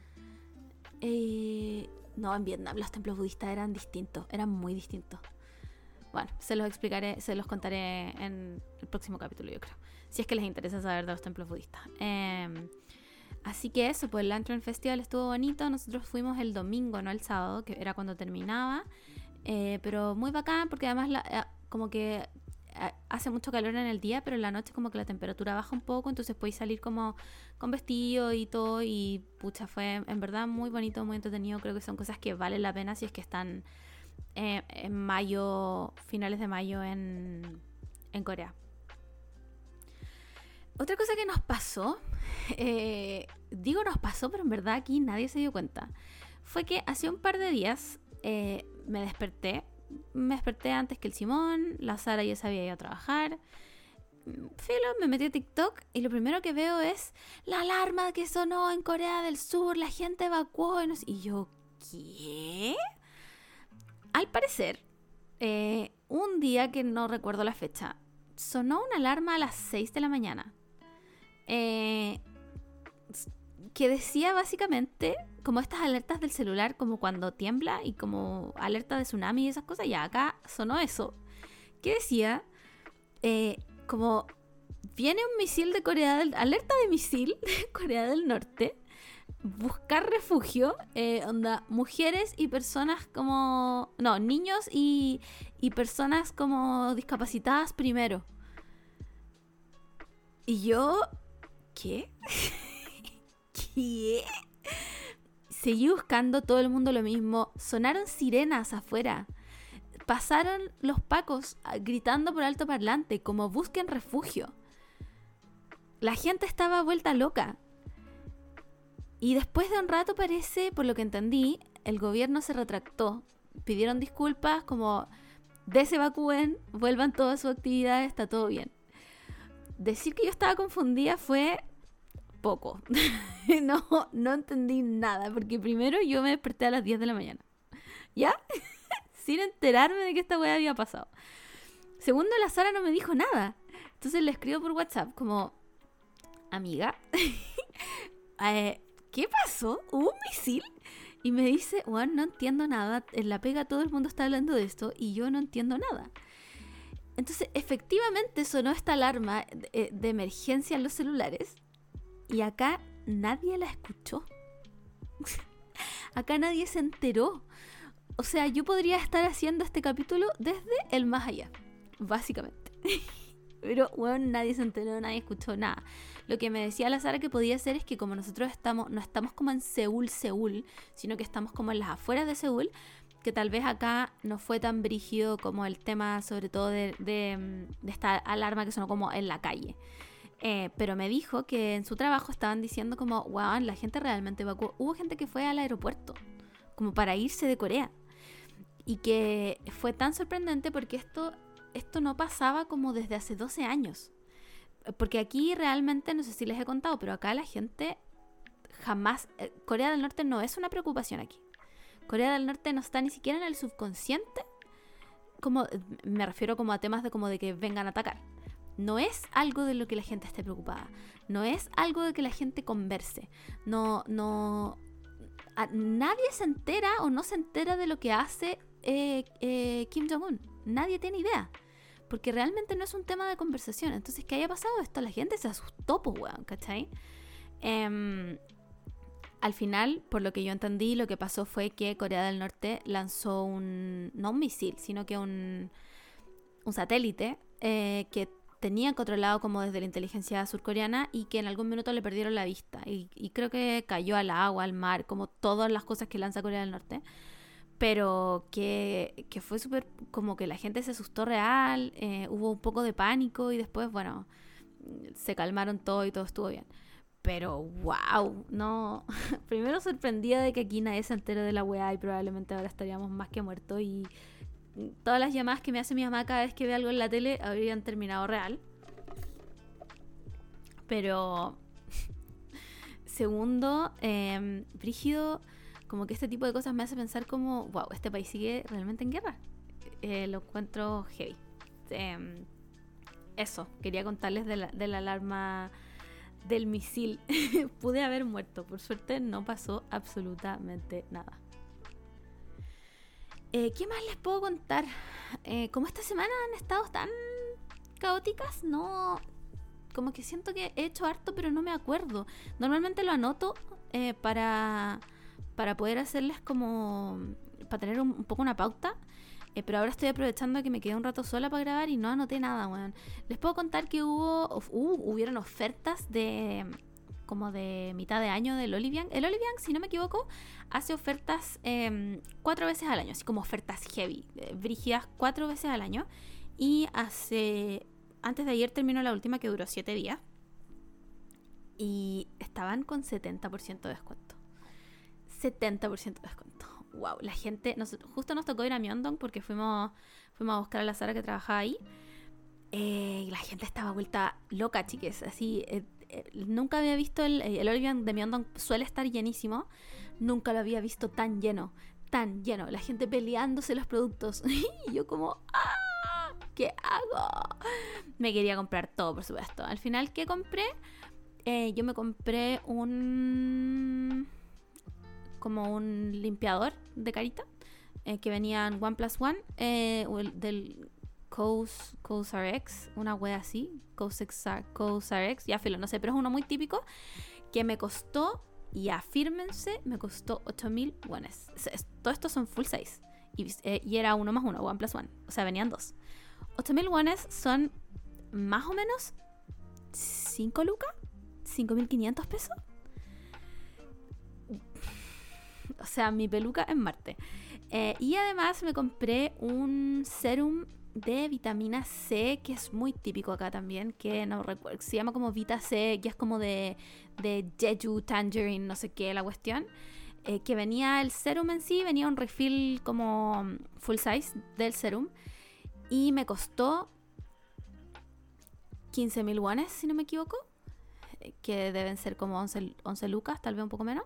no, en Vietnam los templos budistas eran distintos, eran muy distintos. Bueno, se los contaré en el próximo capítulo, yo creo. Si es que les interesa saber de los templos budistas. Así que eso, pues el Lantern Festival estuvo bonito. Nosotros fuimos el domingo, no el sábado, que era cuando terminaba. Pero muy bacán, porque además como que hace mucho calor en el día, pero en la noche como que la temperatura baja un poco, entonces podéis salir como con vestido y todo. Y pucha, fue en verdad muy bonito, muy entretenido. Creo que son cosas que valen la pena si es que están... en mayo, finales de mayo en Corea. Otra cosa que nos pasó, digo nos pasó, pero en verdad aquí nadie se dio cuenta, fue que hace un par de días me desperté antes que el Simón, la Sara ya se había ido a trabajar, filo, me metí a TikTok y lo primero que veo es la alarma que sonó en Corea del Sur, la gente evacuó y yo, ¿qué? Al parecer, un día que no recuerdo la fecha, sonó una alarma a las 6 de la mañana. Que decía básicamente, como estas alertas del celular, como cuando tiembla y como alerta de tsunami y esas cosas, ya acá sonó eso. Que decía, como viene un misil de alerta de misil de Corea del Norte. Buscar refugio, onda, mujeres y personas como... No, niños y personas como discapacitadas primero. Y yo... ¿Qué? ¿Qué? Seguí buscando, todo el mundo lo mismo. Sonaron sirenas afuera. Pasaron los pacos gritando por alto parlante, como busquen refugio. La gente estaba vuelta loca. Y después de un rato parece, por lo que entendí, el gobierno se retractó. Pidieron disculpas, como desevacúen, vuelvan todas sus actividades, está todo bien. Decir que yo estaba confundida fue poco. No entendí nada, porque primero yo me desperté a las 10 de la mañana. ¿Ya? Sin enterarme de que esta weá había pasado. Segundo, la Sara no me dijo nada. Entonces le escribo por WhatsApp como, amiga, ¿qué pasó? ¿Hubo un misil? Y me dice, bueno, no entiendo nada. En la pega todo el mundo está hablando de esto y yo no entiendo nada. Entonces, efectivamente sonó esta alarma de emergencia en los celulares y acá nadie la escuchó. Acá nadie se enteró. O sea, yo podría estar haciendo este capítulo desde el más allá, básicamente. Pero, bueno, nadie se enteró, nadie escuchó nada. Lo que me decía la Sara que podía ser es que como nosotros no estamos como en Seúl, sino que estamos como en las afueras de Seúl, que tal vez acá no fue tan brígido como el tema, sobre todo de esta alarma que sonó como en la calle. Pero me dijo que en su trabajo estaban diciendo como, wow, la gente realmente evacuó. Hubo gente que fue al aeropuerto, como para irse de Corea. Y que fue tan sorprendente porque esto no pasaba como desde hace 12 años. Porque aquí realmente, no sé si les he contado, pero acá la gente jamás... Corea del Norte no es una preocupación aquí. Corea del Norte no está ni siquiera en el subconsciente. Como, me refiero como a temas de que vengan a atacar. No es algo de lo que la gente esté preocupada. No es algo de que la gente converse. Nadie se entera o no se entera de lo que hace Kim Jong-un. Nadie tiene idea. Porque realmente no es un tema de conversación. Entonces, ¿qué haya pasado esto? La gente se asustó, pues, weón, ¿cachai? Al final, por lo que yo entendí, lo que pasó fue que Corea del Norte lanzó no un misil, sino que un satélite que tenían controlado como desde la inteligencia surcoreana y que en algún minuto le perdieron la vista. Y creo que cayó al agua, al mar, como todas las cosas que lanza Corea del Norte. Pero que fue súper, como que la gente se asustó real, hubo un poco de pánico y después, bueno, se calmaron todo y todo estuvo bien. Pero wow, no, primero sorprendida de que aquí nadie se entere de la weá y probablemente ahora estaríamos más que muertos y todas las llamadas que me hace mi mamá cada vez que ve algo en la tele habrían terminado real. Pero segundo, brígido, como que este tipo de cosas me hace pensar como, wow, este país sigue realmente en guerra. Lo encuentro heavy. Eso, quería contarles de la alarma del misil. Pude haber muerto, por suerte no pasó absolutamente nada. ¿Qué más les puedo contar? Como esta semana han estado tan caóticas, no... Como que siento que he hecho harto, pero no me acuerdo. Normalmente lo anoto para poder hacerles como... para tener un poco una pauta. Pero ahora estoy aprovechando que me quedé un rato sola para grabar y no anoté nada, weón. Les puedo contar que hubieron ofertas como de mitad de año del Olivian. El Olivian, si no me equivoco, hace ofertas 4 veces al año, así como ofertas heavy, brígidas 4 veces al año. Y antes de ayer terminó la última, que duró 7 días. Y estaban con 70% de descuento. 70% de descuento. Wow, la gente... justo nos tocó ir a Myeongdong porque fuimos a buscar a la Sara que trabajaba ahí. Y la gente estaba vuelta loca, chiques. Así, nunca había visto el Olivian de Myeongdong, suele estar llenísimo. Nunca lo había visto tan lleno. Tan lleno. La gente peleándose los productos. Y yo como... ¡ah! ¿Qué hago? Me quería comprar todo, por supuesto. Al final, ¿qué compré? Yo me compré como un limpiador de carita que venía en OnePlus One del COSRX, una wea así, COSRX, ya filo, no sé, pero es uno muy típico que me costó, y afírmense, me costó 8.000 wones. Todo esto son full size y era 1 más 1, OnePlus One, o sea, venían 2. 8.000 wones son más o menos 5 lucas, 5.500 pesos. O sea, mi peluca en Marte. Y además me compré un serum de vitamina C, que es muy típico acá también, que no recuerdo, se llama como Vita C, que es como de Jeju, Tangerine, no sé qué, la cuestión. Que venía el serum en sí, venía un refill como full size del serum. Y me costó 15.000 wones, si no me equivoco. Que deben ser como 11 lucas, tal vez un poco menos.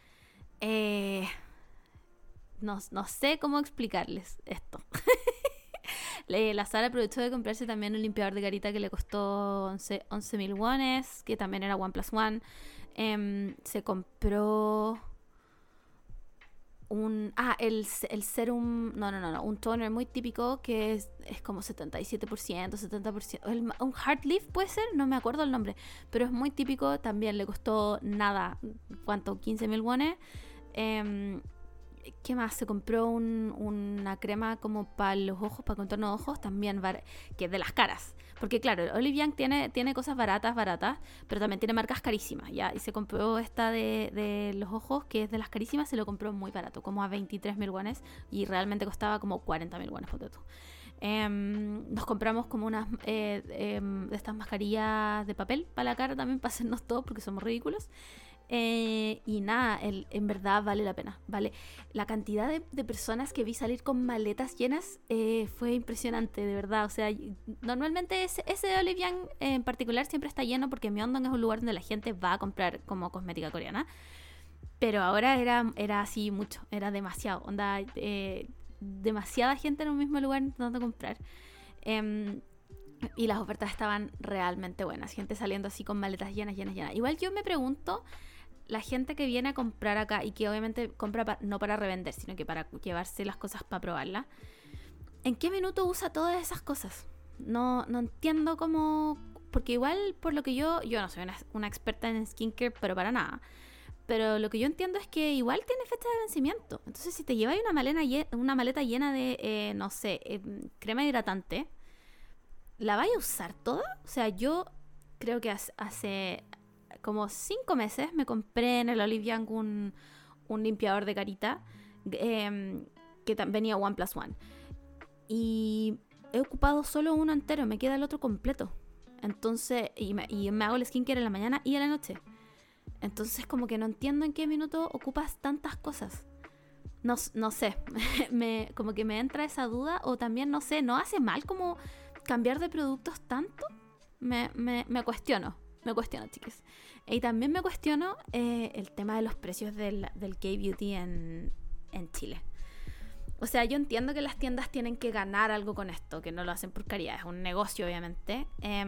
No sé cómo explicarles esto. La Sara aprovechó de comprarse también un limpiador de carita que le costó 11.000 wones, que también era OnePlus One. Se compró el serum, no, un toner muy típico que es como 77%, 70%, un Heart Leaf puede ser, no me acuerdo el nombre, pero es muy típico, también le costó nada, ¿cuánto? 15.000 wones. ¿Qué más? Se compró una crema como para los ojos, para contorno de ojos, también que es de las caras. Porque claro, Olivian tiene cosas baratas, pero también tiene marcas carísimas, ¿ya? Y se compró esta de los ojos, que es de las carísimas, se lo compró muy barato, como a 23.000 wones, y realmente costaba como 40.000 wones, ponte tú. Nos compramos como unas de estas mascarillas de papel para la cara también, para hacernos todo, porque somos ridículos. Y nada, en verdad vale la pena. Vale. La cantidad de personas que vi salir con maletas llenas fue impresionante, de verdad. O sea, normalmente ese de Olive Young en particular siempre está lleno porque Myeongdong es un lugar donde la gente va a comprar como cosmética coreana. Pero ahora era así mucho, era demasiado. Onda, demasiada gente en un mismo lugar intentando comprar. Y las ofertas estaban realmente buenas. Gente saliendo así con maletas llenas. Igual yo me pregunto, la gente que viene a comprar acá y que obviamente compra no para revender, sino que para llevarse las cosas para probarlas, ¿en qué minuto usa todas esas cosas? No entiendo cómo... Porque igual, por lo que yo no soy una experta en skincare, pero para nada. Pero lo que yo entiendo es que igual tiene fecha de vencimiento. Entonces, si te lleváis una maleta llena de, no sé, crema hidratante, ¿la vais a usar toda? O sea, yo creo que hace como 5 meses me compré en el Olive Young un limpiador de carita que venía 1+1. Y he ocupado solo uno entero, me queda el otro completo. Entonces, y me hago el skincare en la mañana y en la noche. Entonces como que no entiendo en qué minuto ocupas tantas cosas. No sé, como que me entra esa duda. O también, no sé, ¿no hace mal como cambiar de productos tanto? Me cuestiono, chicas. Y también me cuestiono el tema de los precios del K-Beauty en Chile. O sea, yo entiendo que las tiendas tienen que ganar algo con esto, que no lo hacen por caridad, es un negocio obviamente.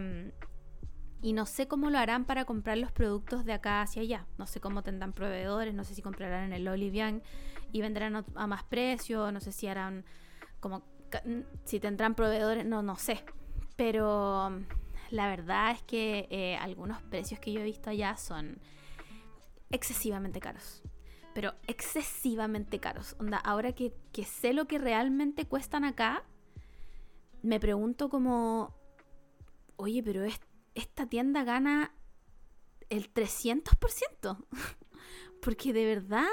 Y no sé cómo lo harán para comprar los productos de acá hacia allá. No sé cómo tendrán proveedores, no sé si comprarán en el Olive Young y vendrán a más precio, no sé si harán como... si tendrán proveedores, no sé. Pero la verdad es que algunos precios que yo he visto allá son excesivamente caros. Pero excesivamente caros. Onda, ahora que sé lo que realmente cuestan acá, me pregunto como... Oye, pero esta tienda gana el 300%. Porque de verdad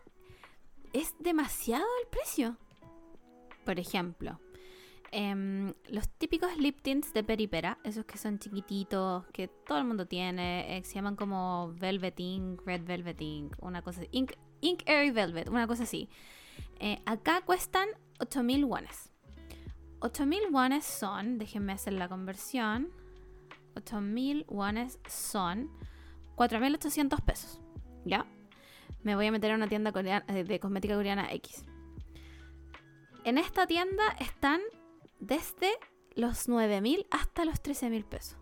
es demasiado el precio. Por ejemplo, los típicos lip tints de Peripera, esos que son chiquititos, que todo el mundo tiene, se llaman como Velvet Ink, Red Velvet Ink, una cosa así. Ink Airy Velvet, una cosa así. Acá cuestan 8.000 wones. 8.000 wones son, déjenme hacer la conversión, 8.000 wones son 4.800 pesos. ¿Ya? Me voy a meter a una tienda coreana, de cosmética coreana X. En esta tienda están desde los 9.000 hasta los 13.000 pesos.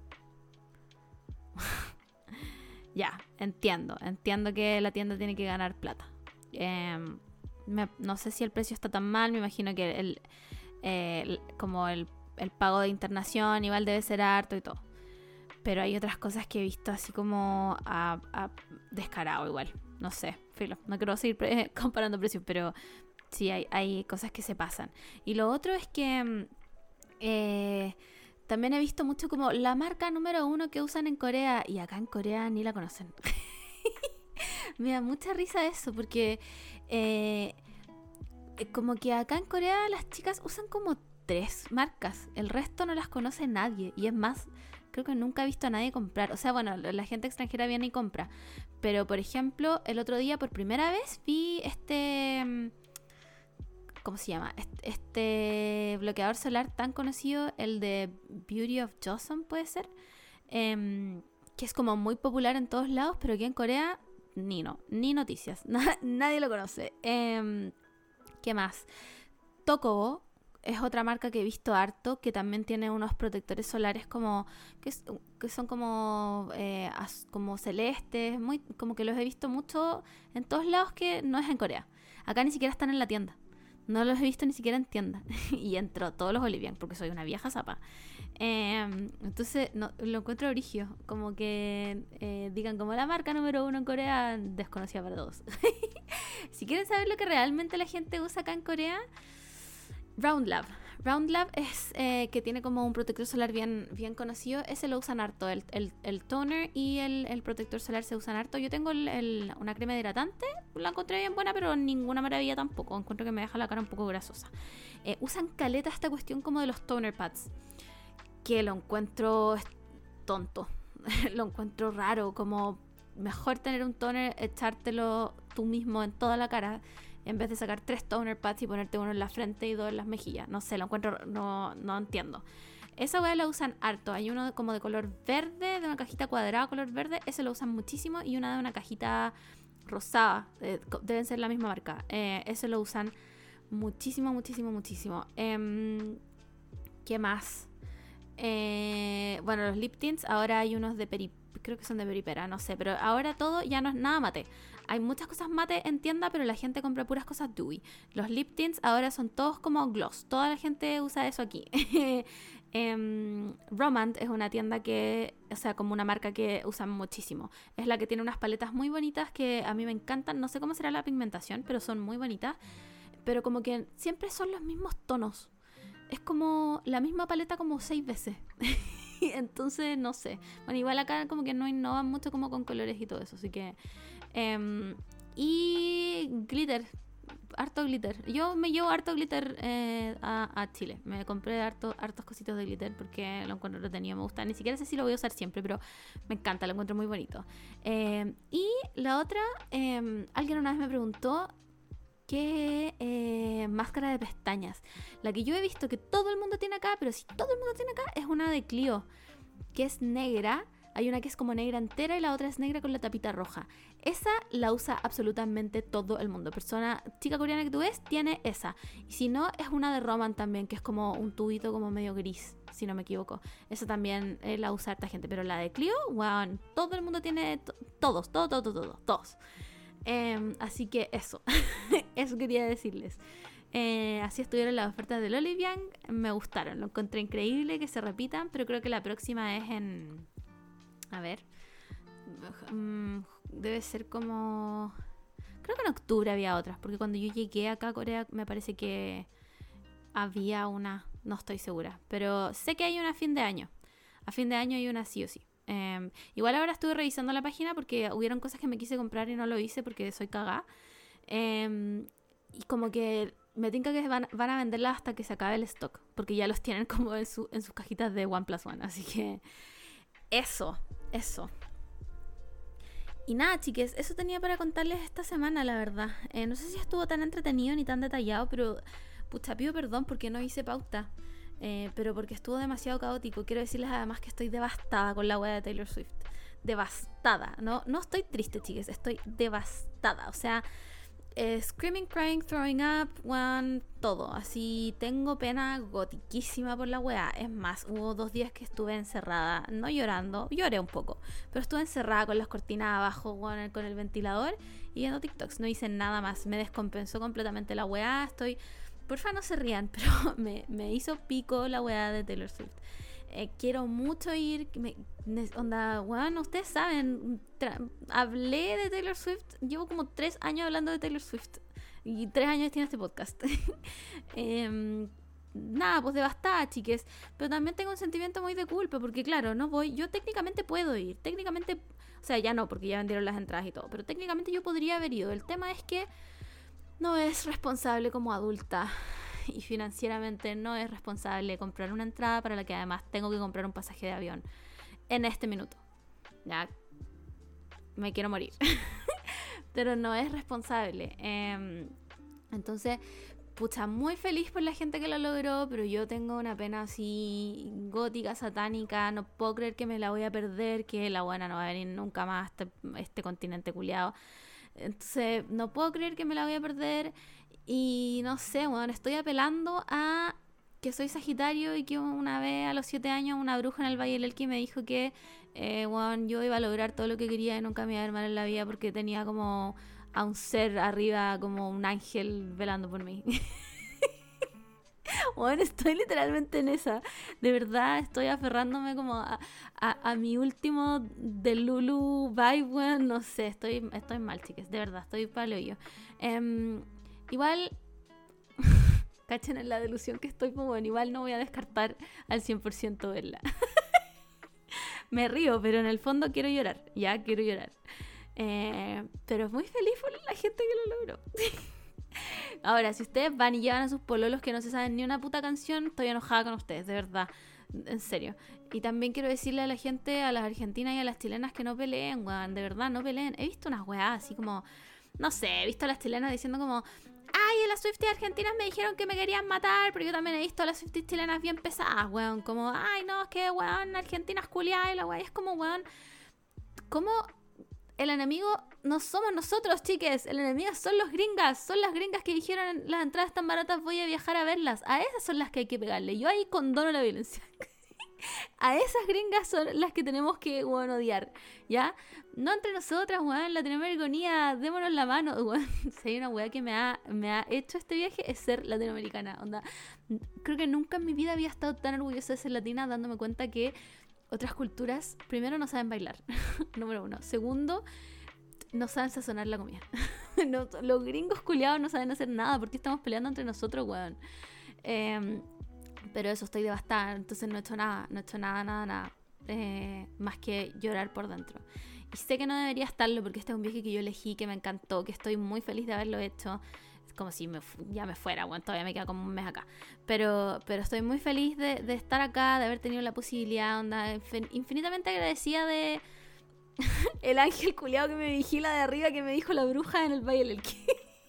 Ya, entiendo que la tienda tiene que ganar plata. No sé si el precio está tan mal, me imagino que como el pago de internación igual debe ser harto y todo. Pero hay otras cosas que he visto así como a descarado igual. No sé, filo, no quiero seguir comparando precios, pero sí hay cosas que se pasan. Y lo otro es que también he visto mucho como la marca número 1 que usan en Corea, y acá en Corea ni la conocen. Me da mucha risa eso, porque como que acá en Corea las chicas usan como 3 marcas, el resto no las conoce nadie. Y es más, creo que nunca he visto a nadie comprar. O sea, bueno, la gente extranjera viene y compra. Pero, por ejemplo, el otro día por primera vez vi ¿cómo se llama? Este bloqueador solar tan conocido, el de Beauty of Joseon, puede ser, que es como muy popular en todos lados, pero aquí en Corea ni noticias. Nadie lo conoce. ¿Qué más? Tokobo es otra marca que he visto harto, que también tiene unos protectores solares como que son como celestes, muy, como que los he visto mucho en todos lados, que no es en Corea. Acá ni siquiera están en la tienda. No los he visto ni siquiera en tienda. Y entro todos los Olive Young porque soy una vieja zapa. Entonces lo encuentro brígido. Como que digan como la marca número 1 en Corea, desconocida para todos. Si quieren saber lo que realmente la gente usa acá en Corea, Round Lab. Round Lab es que tiene como un protector solar bien conocido. Ese lo usan harto. El toner y el protector solar se usan harto. Yo tengo una crema hidratante. La encontré bien buena, pero ninguna maravilla tampoco. Encuentro que me deja la cara un poco grasosa. Usan caleta esta cuestión como de los toner pads, que lo encuentro tonto. Lo encuentro raro. Como mejor tener un toner, echártelo tú mismo en toda la cara, en vez de sacar 3 toner pads y ponerte uno en la frente y 2 en las mejillas. No sé, lo encuentro, no entiendo. Esa weá la usan harto. Hay uno como de color verde, de una cajita cuadrada color verde, ese lo usan muchísimo, y una de una cajita rosada, deben ser la misma marca. Ese lo usan muchísimo. ¿Qué más? Bueno, los lip tints, ahora hay unos de creo que son de peripera, no sé, pero ahora todo ya no es nada mate. Hay muchas cosas mate en tienda, pero la gente compra puras cosas dewy. Los lip tints ahora son todos como gloss. Toda la gente usa eso aquí. Romand es una tienda que, o sea, como una marca que usan muchísimo. Es la que tiene unas paletas muy bonitas que a mí me encantan. No sé cómo será la pigmentación, pero son muy bonitas. Pero como que siempre son los mismos tonos. Es como la misma paleta como 6 veces. Entonces, no sé. Bueno, igual acá como que no innovan mucho como con colores y todo eso. Así que... y glitter. Harto glitter. Yo me llevo harto glitter a Chile. Me compré hartos cositos de glitter porque lo encuentro entretenido, me gusta. Ni siquiera sé si lo voy a usar siempre, pero me encanta, lo encuentro muy bonito. Y la otra, alguien una vez me preguntó qué máscara de pestañas. La que yo he visto que todo el mundo tiene acá, pero si todo el mundo tiene acá, es una de Clio, que es negra. Hay una que es como negra entera y la otra es negra con la tapita roja. Esa la usa absolutamente todo el mundo. Chica coreana que tú ves, tiene esa. Y si no, es una de Roman también, que es como un tubito como medio gris, si no me equivoco. Esa también la usa harta gente. Pero la de Clio, wow, todo el mundo tiene, todos. Así que eso. Eso quería decirles. Así estuvieron las ofertas de Loliviang. Me gustaron, lo encontré increíble que se repitan, pero creo que la próxima es en... A ver, debe ser como... Creo que en octubre había otras, porque cuando yo llegué acá a Corea me parece que había una, no estoy segura, pero sé que hay una a fin de año. A fin de año hay una sí o sí. Igual ahora estuve revisando la página porque hubieron cosas que me quise comprar y no lo hice porque soy cagá. Y como que me tinca que van a venderlas hasta que se acabe el stock, porque ya los tienen como en sus cajitas de OnePlus One, así que... Eso. Y nada, chiques, eso tenía para contarles esta semana, la verdad. No sé si estuvo tan entretenido ni tan detallado, pero pucha, pido perdón porque no hice pauta. Pero porque estuvo demasiado caótico. Quiero decirles además que estoy devastada con la wea de Taylor Swift. Devastada. No estoy triste, chiques, estoy devastada. O sea... screaming, crying, throwing up, todo. Así tengo pena gotiquísima por la weá. Es más, hubo 2 días que estuve encerrada, no llorando, lloré un poco, pero estuve encerrada con las cortinas abajo, con el ventilador y viendo TikToks. No hice nada más, me descompensó completamente la weá. Porfa no se rían, pero me hizo pico la weá de Taylor Swift. Quiero mucho ir, ustedes saben, hablé de Taylor Swift, llevo como 3 años hablando de Taylor Swift y 3 años tiene este podcast. Nada, pues devastada, chiques, pero también tengo un sentimiento muy de culpa porque claro, no voy, yo técnicamente puedo ir, o sea, ya no, porque ya vendieron las entradas y todo, pero técnicamente yo podría haber ido. El tema es que no es responsable como adulta y financieramente no es responsable comprar una entrada para la que además tengo que comprar un pasaje de avión en este minuto. Ya me quiero morir. Pero no es responsable. Entonces, pucha, muy feliz por la gente que lo logró, pero yo tengo una pena así gótica, satánica. No puedo creer que me la voy a perder, que la buena no va a venir nunca más a este continente culiado. Entonces, no puedo creer que me la voy a perder. Y no sé, bueno, estoy apelando a que soy Sagitario y que una vez a los 7 años una bruja en el Valle del Elqui me dijo que bueno, yo iba a lograr todo lo que quería y nunca me iba a ir mal en la vida porque tenía como a un ser arriba, como un ángel velando por mí. Bueno, estoy literalmente en esa. De verdad, estoy aferrándome como a mi último de Lulu vibe, bueno, no sé, estoy mal, chicas, de verdad, estoy palo yo. Igual, cachen en la delusión que estoy, pues bueno, igual no voy a descartar al 100% verla. Me río, pero en el fondo quiero llorar, pero muy feliz por la gente que lo logró. Ahora, si ustedes van y llevan a sus pololos que no se saben ni una puta canción, estoy enojada con ustedes, de verdad. En serio. Y también quiero decirle a la gente, a las argentinas y a las chilenas que no peleen, weón. De verdad, no peleen. He visto unas weas así como... No sé, he visto a las chilenas diciendo como... Ay, las Swifties argentinas me dijeron que me querían matar, pero yo también he visto a las Swifties chilenas bien pesadas, weón. Como, ay, no, es que, weón, Argentina es culiada y la weón. Es como, weón... ¿Cómo...? El enemigo no somos nosotros, chiques. El enemigo son los gringas. Son las gringas que dijeron las entradas tan baratas, voy a viajar a verlas. A esas son las que hay que pegarle. Yo ahí condono la violencia. A esas gringas son las que tenemos que, bueno, odiar, ¿ya? No entre nosotras, weón, Latinoamérica unida, démonos la mano, weón. Si hay una weá que me ha hecho este viaje es ser latinoamericana, onda. Creo que nunca en mi vida había estado tan orgullosa de ser latina, dándome cuenta que otras culturas, primero, no saben bailar, número 1. Segundo, no saben sazonar la comida. No, los gringos culiados no saben hacer nada, porque estamos peleando entre nosotros, weón. Pero eso, estoy devastada, entonces no he hecho nada, más que llorar por dentro. Y sé que no debería estarlo, porque este es un viaje que yo elegí, que me encantó, que estoy muy feliz de haberlo hecho. Es como si ya me fuera, bueno, todavía me queda como un mes acá. Pero estoy muy feliz de estar acá, de haber tenido la posibilidad, onda, infinitamente agradecida de el ángel culiado que me vigila de arriba, que me dijo la bruja en el Valle del Elqui.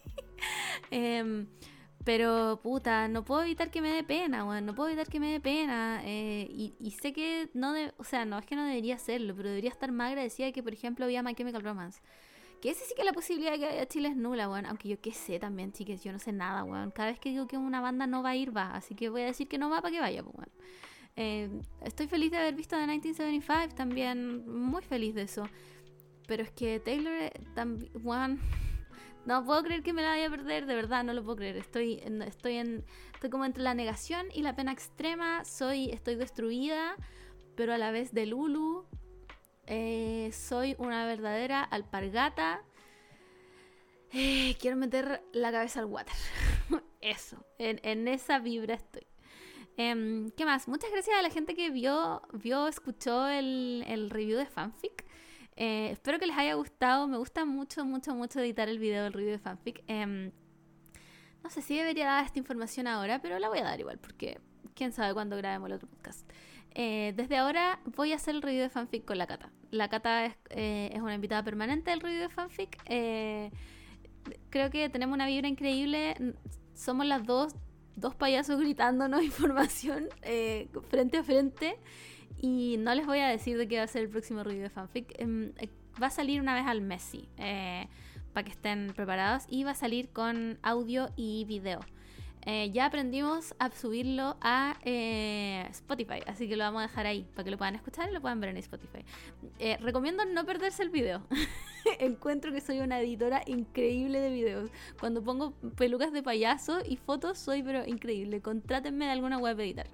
Pero, puta, no puedo evitar que me dé pena, weón. No puedo evitar que me dé pena. Y sé que o sea, no es que no debería hacerlo, pero debería estar más agradecida de que, por ejemplo, había My Chemical Romance. Que ese sí que la posibilidad de que haya Chile es nula, weón. Aunque yo qué sé también, chiques, yo no sé nada, weón. Cada vez que digo que una banda no va a ir, va. Así que voy a decir que no va para que vaya, pues, weón. Estoy feliz de haber visto The 1975 también. Muy feliz de eso. Pero es que Taylor también, weón... No puedo creer que me la vaya a perder, de verdad, no lo puedo creer. Estoy como entre la negación y la pena extrema. Estoy destruida, pero a la vez de Lulu. Soy una verdadera alpargata. Quiero meter la cabeza al water. Eso, en esa vibra estoy. ¿Qué más? Muchas gracias a la gente que escuchó el review de Fanfic. Espero que les haya gustado. Me gusta mucho editar el video del review de Fanfic. No sé si debería dar esta información ahora, pero la voy a dar igual, porque quién sabe cuándo grabemos el otro podcast. Desde ahora voy a hacer el review de Fanfic con la Cata. La Cata es una invitada permanente del review de Fanfic. Creo que tenemos una vibra increíble. Somos las dos payasos gritándonos información frente a frente. Y no les voy a decir de qué va a ser el próximo review de Fanfic. Va a salir una vez al mes, sí, para que estén preparados. Y va a salir con audio y video. Ya aprendimos a subirlo a Spotify, así que lo vamos a dejar ahí para que lo puedan escuchar y lo puedan ver en Spotify. Recomiendo no perderse el video. Encuentro que soy una editora increíble de videos. Cuando pongo pelucas de payaso y fotos soy pero increíble. Contrátenme de alguna web editar.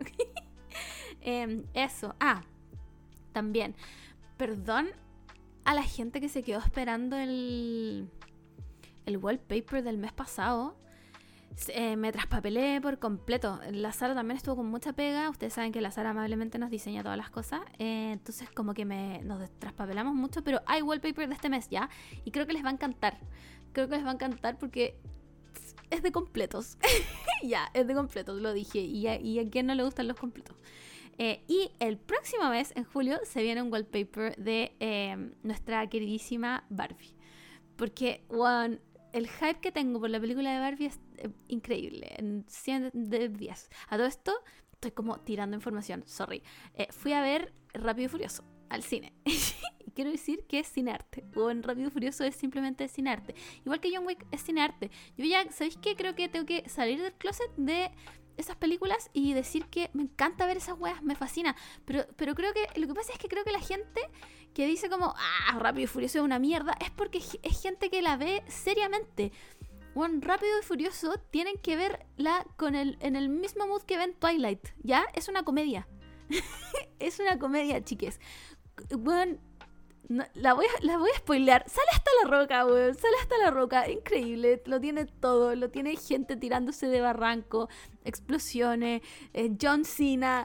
Eso. También, perdón a la gente que se quedó esperando el wallpaper del mes pasado. Me traspapelé por completo. La Sara también estuvo con mucha pega. Ustedes saben que la Sara amablemente nos diseña todas las cosas. Entonces como que nos traspapelamos mucho. Pero hay wallpaper de este mes ya. Y creo que les va a encantar. Creo que les va a encantar porque es de completos. Ya, es de completos, lo dije. Y a quién no le gustan los completos. Y el próximo mes, en julio, se viene un wallpaper de nuestra queridísima Barbie. Porque, wow, el hype que tengo por la película de Barbie es increíble. En 100 de 10. A todo esto, estoy como tirando información, sorry. Fui a ver Rápido y Furioso al cine. Y quiero decir que es cinearte. O en Rápido y Furioso es simplemente cinearte. Igual que John Wick es cinearte. Yo ya, ¿sabéis qué? Creo que tengo que salir del closet de esas películas y decir que me encanta ver esas weas, me fascina. Pero creo que lo que pasa es que creo que la gente que dice como Rápido y Furioso es una mierda, es porque es gente que la ve seriamente. Bueno, Rápido y Furioso tienen que verla en el mismo mood que ven Twilight, ¿ya? Es una comedia. Es una comedia, chiques. Bueno, no, la voy a spoilear. Sale hasta La Roca, weón. Sale hasta La Roca. Increíble. Lo tiene todo. Lo tiene gente tirándose de barranco. Explosiones. John Cena.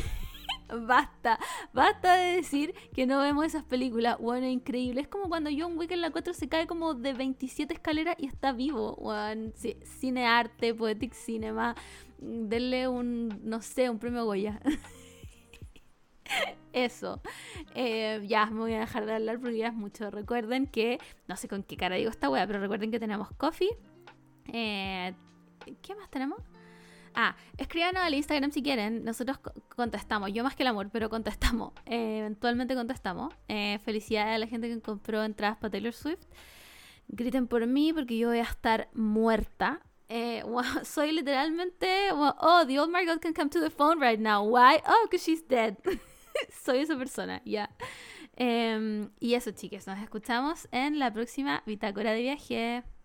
Basta de decir que no vemos esas películas. Bueno, increíble. Es como cuando John Wick en la 4 se cae como de 27 escaleras y está vivo. Bueno, sí, cinearte, Poetic Cinema. Denle un premio Goya. Eso. Ya me voy a dejar de hablar porque ya es mucho. Recuerden que, no sé con qué cara digo esta wea, pero recuerden que tenemos Coffee. ¿Qué más tenemos? Escríbanos al Instagram si quieren. Nosotros contestamos. Yo más que el amor, pero contestamos. Eventualmente contestamos. Felicidades a la gente que compró entradas para Taylor Swift. Griten por mí porque yo voy a estar muerta. Soy literalmente... oh, the old Margot can come to the phone right now. Why? Oh, because she's dead. Soy esa persona, ya. Y eso, chicas. Nos escuchamos en la próxima Bitácora de Viaje.